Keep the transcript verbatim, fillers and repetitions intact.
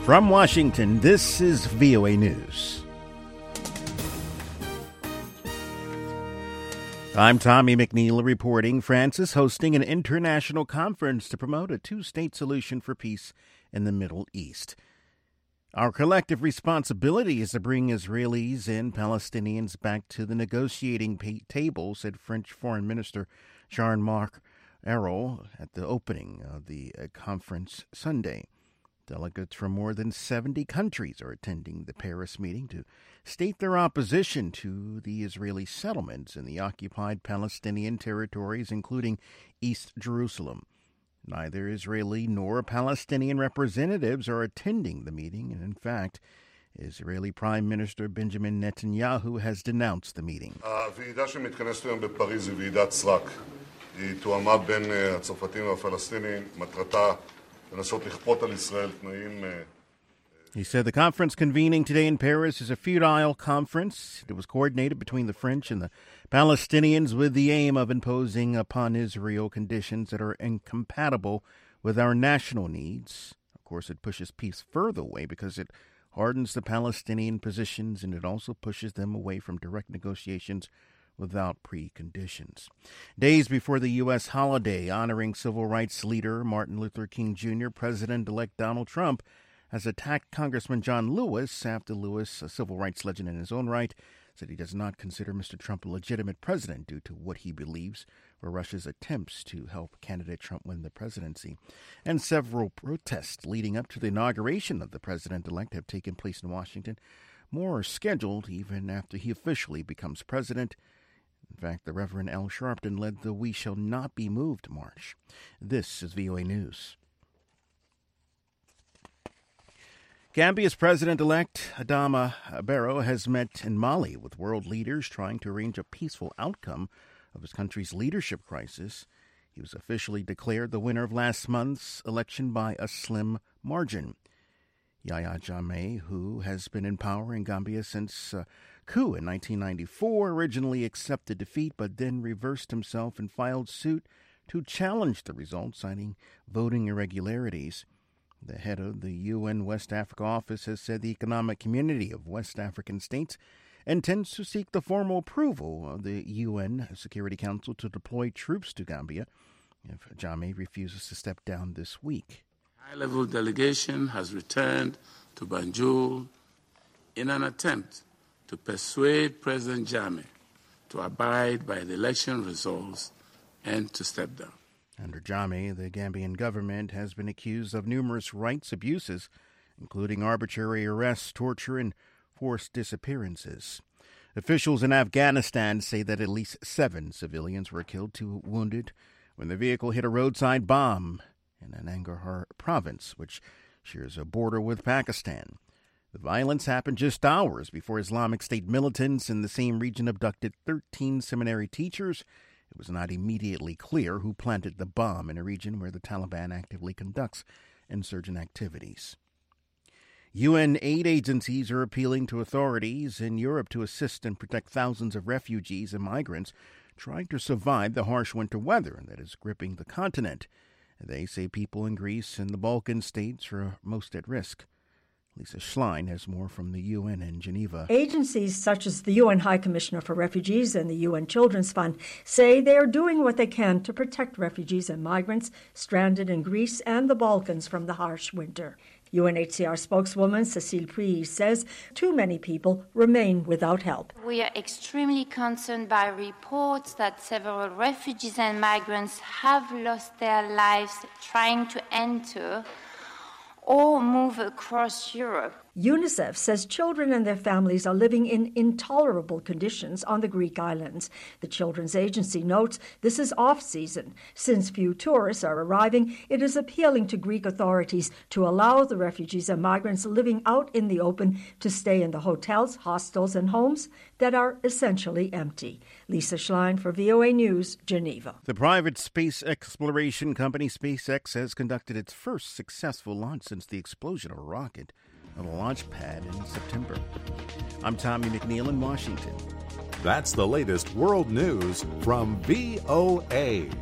From Washington, this is V O A News. I'm Tommy McNeil reporting. France is hosting an international conference to promote a two-state solution for peace in the Middle East. Our collective responsibility is to bring Israelis and Palestinians back to the negotiating table, said French Foreign Minister Jean-Marc Ayrault at the opening of the conference Sunday. Delegates from more than seventy countries are attending the Paris meeting to state their opposition to the Israeli settlements in the occupied Palestinian territories, including East Jerusalem. Neither Israeli nor Palestinian representatives are attending the meeting, and in fact, Israeli Prime Minister Benjamin Netanyahu has denounced the meeting. הוועידה שמתכנסת היום בפריז היא ועידת סרק. היא תואמה בין הצרפתים והפלסטינים, מטרתה לנסות לכפות על ישראל תנאים. He said the conference convening today in Paris is a futile conference. It was coordinated between the French and the Palestinians with the aim of imposing upon Israel conditions that are incompatible with our national needs. Of course, it pushes peace further away because it hardens the Palestinian positions, and it also pushes them away from direct negotiations without preconditions. Days before the U S holiday honoring civil rights leader Martin Luther King Junior, President-elect Donald Trump has attacked Congressman John Lewis after Lewis, a civil rights legend in his own right, said he does not consider Mister Trump a legitimate president due to what he believes were Russia's attempts to help candidate Trump win the presidency. And several protests leading up to the inauguration of the president-elect have taken place in Washington. More are scheduled even after he officially becomes president. In fact, the Reverend Al Sharpton led the We Shall Not Be Moved march. This is V O A News. Gambia's president-elect Adama Barrow has met in Mali with world leaders trying to arrange a peaceful outcome of his country's leadership crisis. He was officially declared the winner of last month's election by a slim margin. Yahya Jammeh, who has been in power in Gambia since uh, coup in nineteen ninety-four, originally accepted defeat but then reversed himself and filed suit to challenge the result, citing voting irregularities. The head of the U N West Africa office has said the Economic Community of West African States intends to seek the formal approval of the U N Security Council to deploy troops to Gambia if Jammeh refuses to step down this week. High-level delegation has returned to Banjul in an attempt to persuade President Jammeh to abide by the election results and to step down. Under Jammeh, the Gambian government has been accused of numerous rights abuses, including arbitrary arrests, torture, and forced disappearances. Officials in Afghanistan say that at least seven civilians were killed, two wounded, when the vehicle hit a roadside bomb in Nangarhar province, which shares a border with Pakistan. The violence happened just hours before Islamic State militants in the same region abducted thirteen seminary teachers. It was not immediately clear who planted the bomb in a region where the Taliban actively conducts insurgent activities. U N aid agencies are appealing to authorities in Europe to assist and protect thousands of refugees and migrants trying to survive the harsh winter weather that is gripping the continent. They say people in Greece and the Balkan states are most at risk. Lisa Schlein has more from the U N in Geneva. Agencies such as the U N High Commissioner for Refugees and the U N Children's Fund say they are doing what they can to protect refugees and migrants stranded in Greece and the Balkans from the harsh winter. U N H C R spokeswoman Cécile Puy says too many people remain without help. We are extremely concerned by reports that several refugees and migrants have lost their lives trying to enter or move across Europe. UNICEF says children and their families are living in intolerable conditions on the Greek islands. The Children's Agency notes this is off-season. Since few tourists are arriving, it is appealing to Greek authorities to allow the refugees and migrants living out in the open to stay in the hotels, hostels, and homes that are essentially empty. Lisa Schlein for V O A News, Geneva. The private space exploration company SpaceX has conducted its first successful launch since the explosion of a rocket on a launch pad in September. I'm Tommy McNeil in Washington. That's the latest world news from V O A.